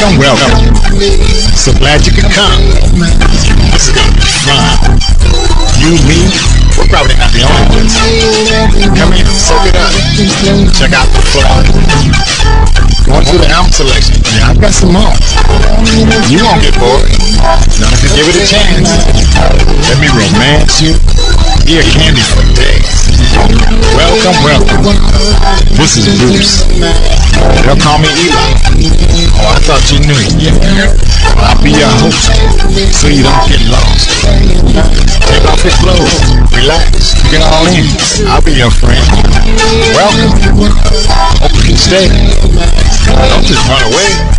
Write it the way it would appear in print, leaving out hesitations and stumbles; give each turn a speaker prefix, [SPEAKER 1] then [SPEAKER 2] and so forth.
[SPEAKER 1] Welcome, welcome. So glad you could come. This is gonna be fun. You, me, we're probably not the only ones. Come in, soak it up. Check out the floor. Going through the album selection. Yeah, I've got some more. You won't get bored. Now if you give it a chance, let me romance you. Ear candy for days. Welcome, welcome. This is Bruce. They'll call me Eli. Oh, I thought you knew. Yeah. I'll be your host, so you don't get lost. Take off your clothes, relax, get all in. I'll be your friend. Welcome. Hope you can stay. Don't just run away.